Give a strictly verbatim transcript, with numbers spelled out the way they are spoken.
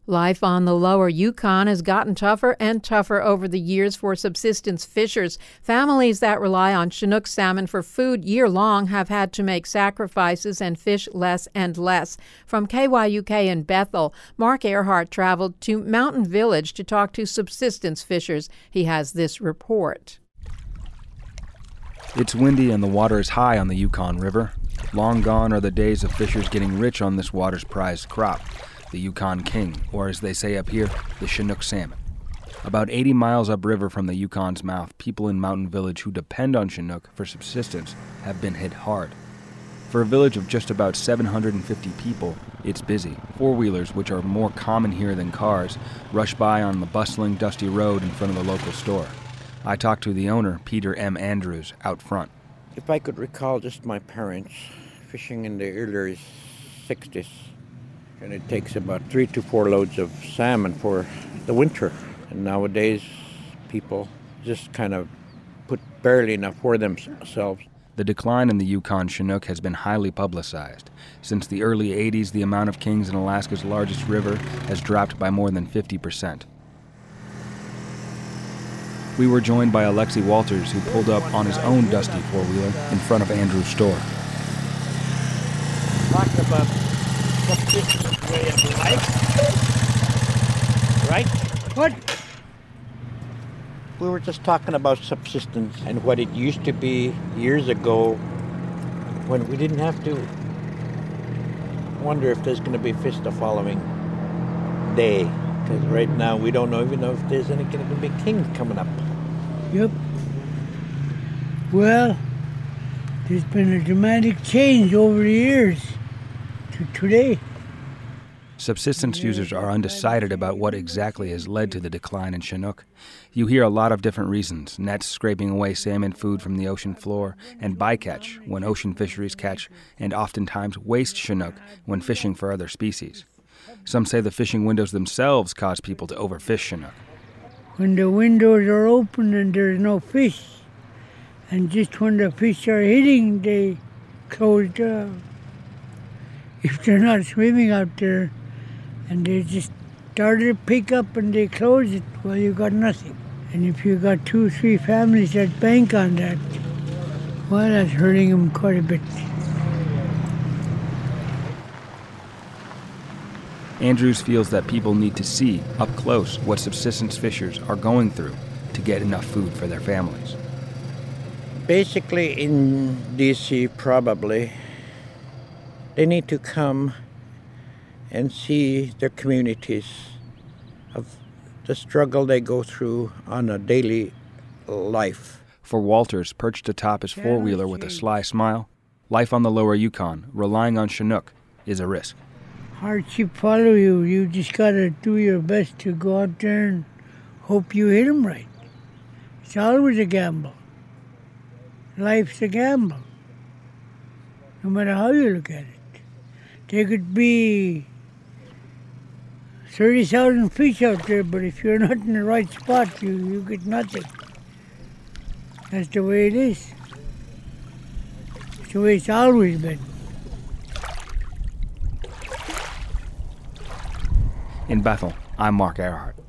Life on the lower Yukon has gotten tougher and tougher over the years for subsistence fishers. Families that rely on Chinook salmon for food year-long have had to make sacrifices and fish less and less. From K Y U K in Bethel, Mark Earhart traveled to Mountain Village to talk to subsistence fishers. He has this report. It's windy and the water is high on the Yukon River. Long gone are the days of fishers getting rich on this water's prized crop, the Yukon King, or as they say up here, the Chinook salmon. About eighty miles upriver from the Yukon's mouth, people in Mountain Village who depend on Chinook for subsistence have been hit hard. For a village of just about seven hundred fifty people, it's busy. Four-wheelers, which are more common here than cars, rush by on the bustling, dusty road in front of the local store. I talked to the owner, Peter M. Andrews, out front. If I could recall just my parents fishing in the earlier sixties, and it takes about three to four loads of salmon for the winter. And nowadays, people just kind of put barely enough for themselves. The decline in the Yukon Chinook has been highly publicized. Since the early eighties, the amount of kings in Alaska's largest river has dropped by more than fifty percent. We were joined by Alexi Walters, who pulled up on his own dusty four-wheeler in front of Andrew's store. Talking about subsistence way of life, right? What? We were just talking about subsistence and what it used to be years ago when we didn't have to wonder if there's going to be fish the following day. Because right now we don't know even know if there's any going to be king coming up. Yep. Well, there's been a dramatic change over the years to today. Subsistence users are undecided about what exactly has led to the decline in Chinook. You hear a lot of different reasons: nets scraping away salmon food from the ocean floor, and bycatch when ocean fisheries catch, and oftentimes waste Chinook when fishing for other species. Some say the fishing windows themselves cause people to overfish Chinook. When the windows are open and there's no fish, and just when the fish are hitting, they close down. If they're not swimming out there and they just started to pick up and they close it, well, you got nothing. And if you got two or three families that bank on that, well, that's hurting them quite a bit. Andrews feels that people need to see, up close, what subsistence fishers are going through to get enough food for their families. Basically, in D C, probably, they need to come and see their communities of the struggle they go through on a daily life. For Walters, perched atop his four-wheeler with a sly smile, life on the lower Yukon, relying on Chinook, is a risk. Hardship follow you. You just got to do your best to go out there and hope you hit them right. It's always a gamble. Life's a gamble, no matter how you look at it. There could be thirty thousand fish out there, but if you're not in the right spot, you, you get nothing. That's the way it is. It's the way it's always been. In Bethel, I'm Mark Earhart.